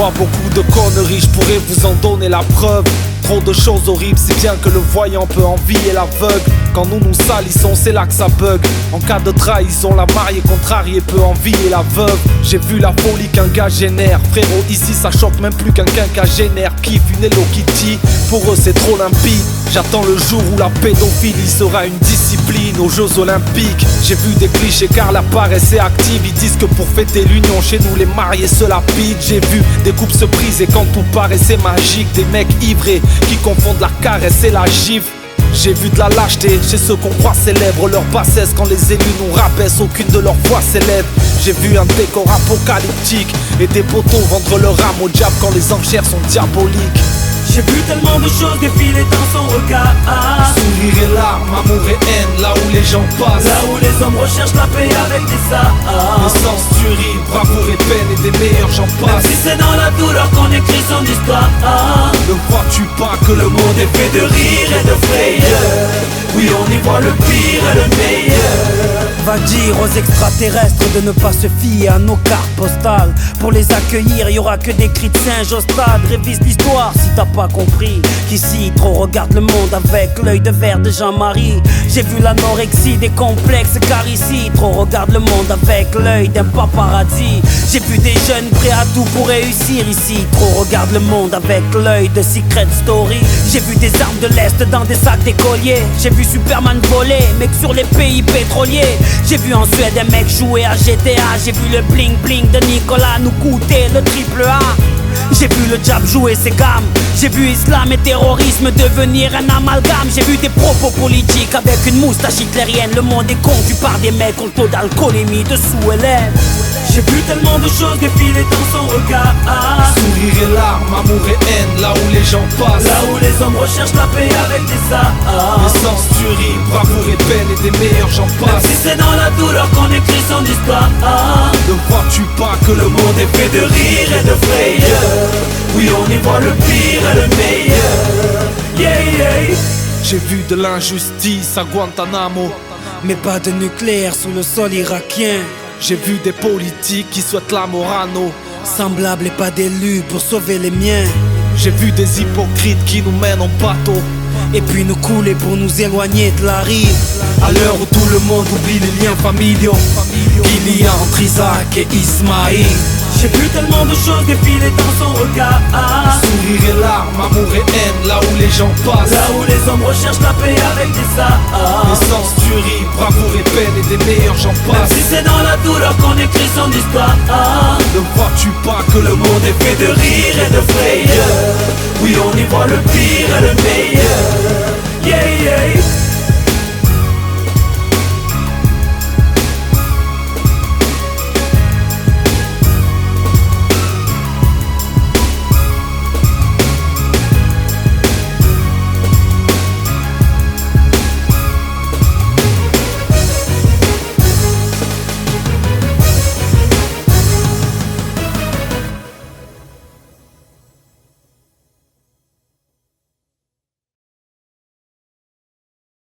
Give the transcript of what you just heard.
vois beaucoup de conneries, je pourrais vous en donner la preuve. Trop de choses horribles, si bien que le voyant peut envier l'aveugle. Quand nous nous salissons, c'est là que ça bug. En cas de trahison, la mariée contrariée peut envier la veuve. J'ai vu la folie qu'un gars génère. Frérot, ici ça choque même plus qu'un quinquagénaire kiffe une Hello Kitty. Pour eux c'est trop limpide. J'attends le jour où la pédophilie sera une discipline aux Jeux Olympiques. J'ai vu des clichés car la paresse est active. Ils disent que pour fêter l'union, chez nous les mariés se la pident. J'ai vu des couples se briser quand tout paraissait magique. Des mecs ivrés qui confondent la caresse et la gifle. J'ai vu de la lâcheté chez ceux qu'on croit célèbres. Leur bassesse quand les élus nous rabaissent, aucune de leurs voix s'élève. J'ai vu un décor apocalyptique et des poteaux vendre leur âme au diable quand les enchères sont diaboliques. J'ai vu tellement de choses défiler dans son regard. Sourire et larmes, amour et haine, là où les gens passent. Là où les hommes recherchent la paix avec des armes. Naissance, tuerie, bravoure et peine et des meilleurs j'en passe. Même si c'est dans la douleur qu'on écrit son histoire. Ne vois-tu pas que le monde est fait de rire et de frayeur. Oui, on y voit le pire et le meilleur. Va dire aux extraterrestres de ne pas se fier à nos cartes postales. Pour les accueillir, y aura que des cris de singe au stade. Révise l'histoire si t'as pas compris qu'ici trop regarde le monde avec l'œil de verre de Jean-Marie. J'ai vu l'anorexie des complexes car ici trop regarde le monde avec l'œil d'un paparazzi. J'ai vu des jeunes prêts à tout pour réussir ici. Trop regarde le monde avec l'œil de Secret Story. J'ai vu des armes de l'Est dans des sacs d'écoliers. J'ai vu Superman voler, mec sur les pays pétroliers. J'ai vu en Suède un mec jouer à GTA. J'ai vu le bling bling de Nicolas nous coûter le triple A. J'ai vu le diable jouer ses gammes. J'ai vu islam et terrorisme devenir un amalgame. J'ai vu des propos politiques avec une moustache hitlérienne. Le monde est conduit par des mecs au taux d'alcoolémie dessous Hélène. J'ai vu tellement de choses défiler dans son regard. Sourire et larmes, amour et haine, là où les gens passent. Là où les hommes recherchent la paix avec des armes. Naissance, tuerie, bravoure et peine et des meilleurs j'en passe. Même si c'est dans la douleur qu'on écrit son histoire. Ne vois-tu pas que le monde est fait de rire et de frayeur. Oui, on y voit le pire et le meilleur. Yeah, yeah. J'ai vu de l'injustice à Guantanamo, mais pas de nucléaire sous le sol irakien. J'ai vu des politiques qui souhaitent la mort à nos semblables et pas d'élus pour sauver les miens. J'ai vu des hypocrites qui nous mènent en bateau et puis nous couler pour nous éloigner de la rive. À l'heure où tout le monde oublie les liens familiaux qu'il y a entre Isaac et Ismaïl. J'ai vu tellement de choses défiler dans son regard. Sourire et larmes, amour et haine, là où les gens passent. Là où les hommes recherchent la paix avec des armes. Naissance, tuerie, bravoure et peine et des meilleurs j'en passe. Même si c'est dans la douleur qu'on écrit son histoire. Ne vois-tu pas que le monde est fait de rire et de frayeur. Oui, on y voit le pire et le meilleur. Yeah, yeah.